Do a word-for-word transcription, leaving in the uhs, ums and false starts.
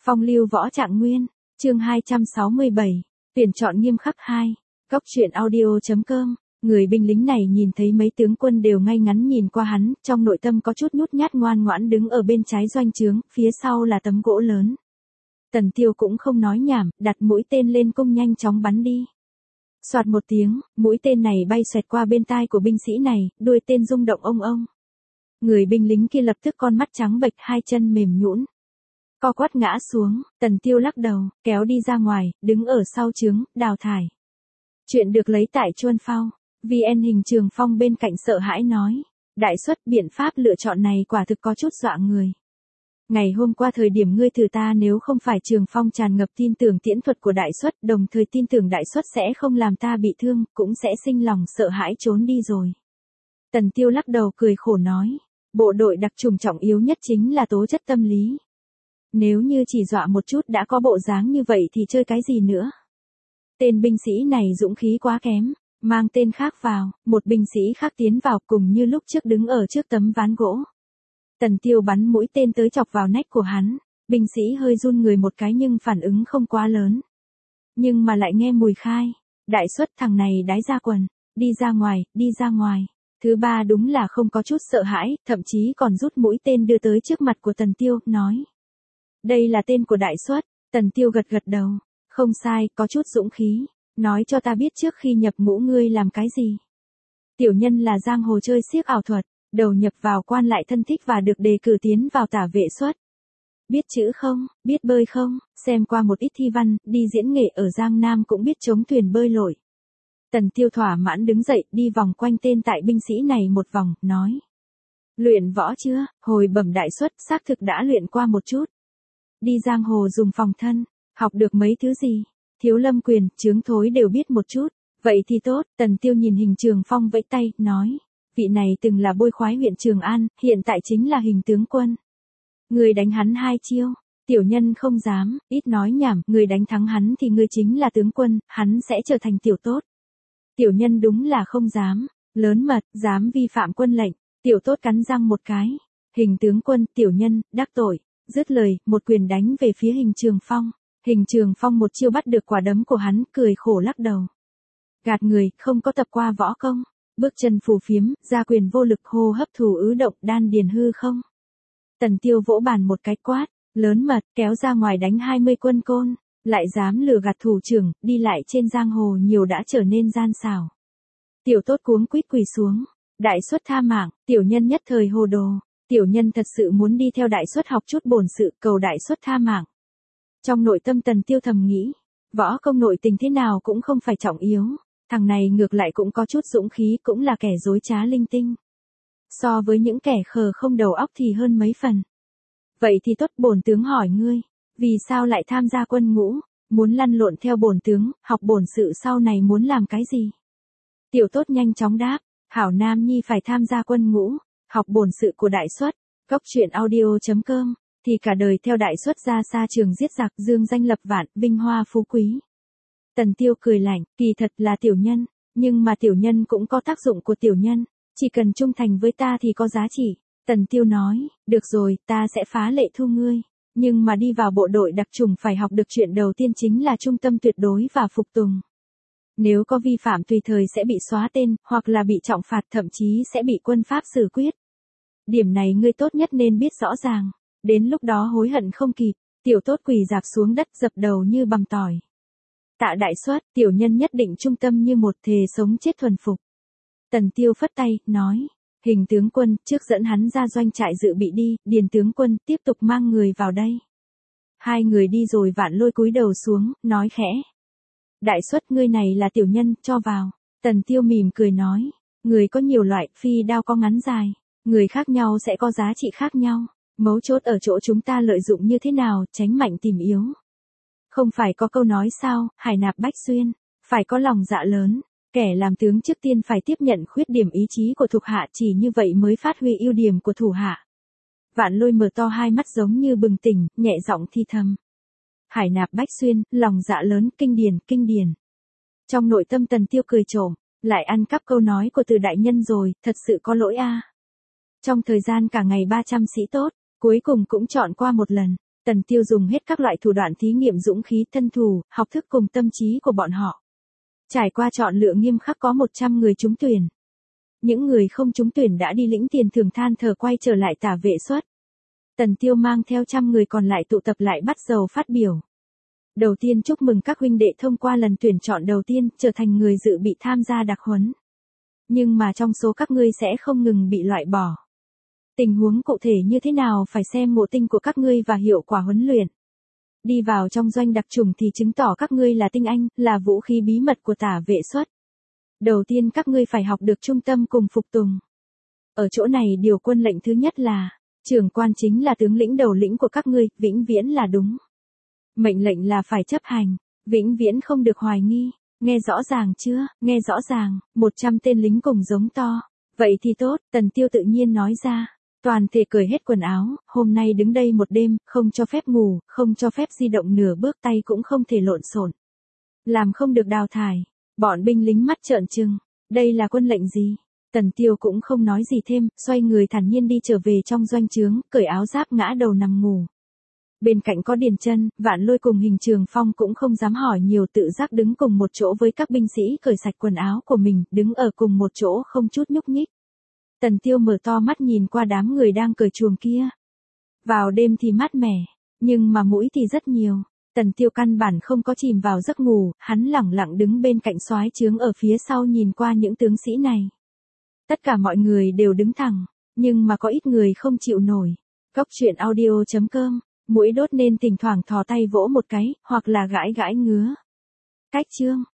Phong lưu võ trạng nguyên, chương hai trăm sáu mươi bảy, tuyển chọn nghiêm khắc hai, góc truyện audio.com, người binh lính này nhìn thấy mấy tướng quân đều ngay ngắn nhìn qua hắn, trong nội tâm có chút nhút nhát ngoan ngoãn đứng ở bên trái doanh trướng, phía sau là tấm gỗ lớn. Tần Tiêu cũng không nói nhảm, đặt mũi tên lên cung nhanh chóng bắn đi. Soạt một tiếng, mũi tên này bay xoẹt qua bên tai của binh sĩ này, đuôi tên rung động ông ông. Người binh lính kia lập tức con mắt trắng bệch, hai chân mềm nhũn, co quắp ngã xuống. Tần Tiêu lắc đầu, kéo đi ra ngoài, đứng ở sau trướng, đào thải. Chuyện được lấy tại Chuân Phao. vê en Hình Trường Phong bên cạnh sợ hãi nói, đại suất biện pháp lựa chọn này quả thực có chút dọa người. Ngày hôm qua thời điểm ngươi thử ta, nếu không phải Trường Phong tràn ngập tin tưởng tiễn thuật của đại suất, đồng thời tin tưởng đại suất sẽ không làm ta bị thương, cũng sẽ sinh lòng sợ hãi trốn đi rồi. Tần Tiêu lắc đầu cười khổ nói, bộ đội đặc trùng trọng yếu nhất chính là tố chất tâm lý. Nếu như chỉ dọa một chút đã có bộ dáng như vậy thì chơi cái gì nữa. Tên binh sĩ này dũng khí quá kém, mang tên khác vào, một binh sĩ khác tiến vào cùng như lúc trước đứng ở trước tấm ván gỗ. Tần Tiêu bắn mũi tên tới chọc vào nách của hắn, binh sĩ hơi run người một cái nhưng phản ứng không quá lớn. Nhưng mà lại nghe mùi khai, đại suất thằng này đái ra quần, đi ra ngoài, đi ra ngoài. Thứ ba đúng là không có chút sợ hãi, thậm chí còn rút mũi tên đưa tới trước mặt của Tần Tiêu, nói. Đây là tên của đại suất. Tần Tiêu gật gật đầu, không sai, có chút dũng khí, nói cho ta biết trước khi nhập ngũ ngươi làm cái gì. Tiểu nhân là giang hồ chơi xiếc ảo thuật, đầu nhập vào quan lại thân thích và được đề cử tiến vào tả vệ suất. Biết chữ không, biết bơi không, xem qua một ít thi văn, đi diễn nghệ ở Giang Nam cũng biết chống thuyền bơi lội. Tần Tiêu thỏa mãn đứng dậy, đi vòng quanh tên tại binh sĩ này một vòng, nói. Luyện võ chưa, hồi bẩm đại suất, xác thực đã luyện qua một chút. Đi giang hồ dùng phòng thân, học được mấy thứ gì, thiếu lâm quyền, chướng thối đều biết một chút. Vậy thì tốt. Tần Tiêu nhìn Hình Trường Phong vẫy tay, nói. Vị này từng là bôi khoái huyện Trường An, hiện tại chính là Hình tướng quân. Người đánh hắn hai chiêu, tiểu nhân không dám, ít nói nhảm, người đánh thắng hắn thì người chính là tướng quân, hắn sẽ trở thành tiểu tốt. Tiểu nhân đúng là không dám, lớn mật, dám vi phạm quân lệnh. Tiểu tốt cắn răng một cái. Hình tướng quân, tiểu nhân, đắc tội. Dứt lời, một quyền đánh về phía Hình Trường Phong. Hình Trường Phong một chiêu bắt được quả đấm của hắn, cười khổ lắc đầu. Gạt người, không có tập qua võ công. Bước chân phù phiếm, ra quyền vô lực, hô hấp thù ứ động, đan điền hư không. Tần Tiêu vỗ bàn một cái quát, lớn mật, kéo ra ngoài đánh hai mươi quân côn. Lại dám lừa gạt thủ trưởng, đi lại trên giang hồ nhiều đã trở nên gian xảo. Tiểu tốt cuống quýt quỳ xuống. Đại suất tha mạng, tiểu nhân nhất thời hồ đồ. Tiểu nhân thật sự muốn đi theo đại suất học chút bổn sự, cầu đại suất tha mạng. Trong nội tâm Tần Tiêu thầm nghĩ, võ công nội tình thế nào cũng không phải trọng yếu, thằng này ngược lại cũng có chút dũng khí, cũng là kẻ dối trá linh tinh. So với những kẻ khờ không đầu óc thì hơn mấy phần. Vậy thì tốt, bổn tướng hỏi ngươi, vì sao lại tham gia quân ngũ, muốn lăn lộn theo bổn tướng, học bổn sự sau này muốn làm cái gì? Tiểu tốt nhanh chóng đáp, hảo nam nhi phải tham gia quân ngũ, học bổn sự của đại suất. Góc truyện audio.com, thì cả đời theo đại suất ra xa trường giết giặc, dương danh lập vạn, vinh hoa phú quý. Tần Tiêu cười lạnh, kỳ thật là tiểu nhân, nhưng mà tiểu nhân cũng có tác dụng của tiểu nhân, chỉ cần trung thành với ta thì có giá trị. Tần Tiêu nói, được rồi, ta sẽ phá lệ thu ngươi, nhưng mà đi vào bộ đội đặc trùng phải học được chuyện đầu tiên chính là trung tâm tuyệt đối và phục tùng. Nếu có vi phạm tùy thời sẽ bị xóa tên, hoặc là bị trọng phạt, thậm chí sẽ bị quân pháp xử quyết. Điểm này ngươi tốt nhất nên biết rõ ràng, đến lúc đó hối hận không kịp. Tiểu tốt quỳ rạp xuống đất, dập đầu như bằm tỏi. Tạ đại suất, tiểu nhân nhất định trung tâm như một, thề sống chết thuần phục. Tần Tiêu phất tay, nói, Hình tướng quân, trước dẫn hắn ra doanh trại dự bị đi, Điền tướng quân, tiếp tục mang người vào đây. Hai người đi rồi Vạn Lôi cúi đầu xuống, nói khẽ. Đại suất, ngươi này là tiểu nhân, cho vào. Tần Tiêu mỉm cười nói, người có nhiều loại, phi đao có ngắn dài, người khác nhau sẽ có giá trị khác nhau, mấu chốt ở chỗ chúng ta lợi dụng như thế nào, tránh mạnh tìm yếu. Không phải có câu nói sao, hải nạp bách xuyên, phải có lòng dạ lớn, kẻ làm tướng trước tiên phải tiếp nhận khuyết điểm ý chí của thuộc hạ, chỉ như vậy mới phát huy ưu điểm của thủ hạ. Vạn Lôi mở to hai mắt giống như bừng tỉnh, nhẹ giọng thi thầm. Hải nạp bách xuyên, lòng dạ lớn, kinh điển, kinh điển. Trong nội tâm Tần Tiêu cười trộm, lại ăn cắp câu nói của Từ đại nhân rồi, thật sự có lỗi a. Trong thời gian cả ngày ba trăm sĩ tốt, cuối cùng cũng chọn qua một lần, Tần Tiêu dùng hết các loại thủ đoạn thí nghiệm dũng khí, thân thủ, học thức cùng tâm trí của bọn họ. Trải qua chọn lựa nghiêm khắc có một trăm người trúng tuyển. Những người không trúng tuyển đã đi lĩnh tiền thưởng than thở quay trở lại Tả Vệ Suất. Tần Tiêu mang theo trăm người còn lại tụ tập lại bắt đầu phát biểu. Đầu tiên chúc mừng các huynh đệ thông qua lần tuyển chọn đầu tiên, trở thành người dự bị tham gia đặc huấn. Nhưng mà trong số các ngươi sẽ không ngừng bị loại bỏ. Tình huống cụ thể như thế nào phải xem ngộ tinh của các ngươi và hiệu quả huấn luyện. Đi vào trong doanh đặc chủng thì chứng tỏ các ngươi là tinh anh, là vũ khí bí mật của Tả Vệ Suất. Đầu tiên các ngươi phải học được trung tâm cùng phục tùng. Ở chỗ này điều quân lệnh thứ nhất là, trưởng quan chính là tướng lĩnh đầu lĩnh của các ngươi, vĩnh viễn là đúng. Mệnh lệnh là phải chấp hành, vĩnh viễn không được hoài nghi. Nghe rõ ràng chưa, nghe rõ ràng, một trăm tên lính cùng giống to. Vậy thì tốt, Tần Tiêu tự nhiên nói ra. Toàn thể cởi hết quần áo, hôm nay đứng đây một đêm, không cho phép ngủ, không cho phép di động nửa bước, tay cũng không thể lộn xộn. Làm không được đào thải. Bọn binh lính mắt trợn trừng. Đây là quân lệnh gì? Tần Tiêu cũng không nói gì thêm, xoay người thản nhiên đi trở về trong doanh trướng, cởi áo giáp ngã đầu nằm ngủ. Bên cạnh có Điền Chân, Vạn Lôi cùng Hình Trường Phong cũng không dám hỏi nhiều, tự giác đứng cùng một chỗ với các binh sĩ cởi sạch quần áo của mình, đứng ở cùng một chỗ không chút nhúc nhích. Tần Tiêu mở to mắt nhìn qua đám người đang cởi chuồng kia. Vào đêm thì mát mẻ, nhưng mà mũi thì rất nhiều. Tần Tiêu căn bản không có chìm vào giấc ngủ, hắn lẳng lặng đứng bên cạnh soái trướng ở phía sau nhìn qua những tướng sĩ này. Tất cả mọi người đều đứng thẳng, nhưng mà có ít người không chịu nổi. Cốc truyện audio chấm com, mũi đốt nên thỉnh thoảng thò tay vỗ một cái, hoặc là gãi gãi ngứa. Cách chương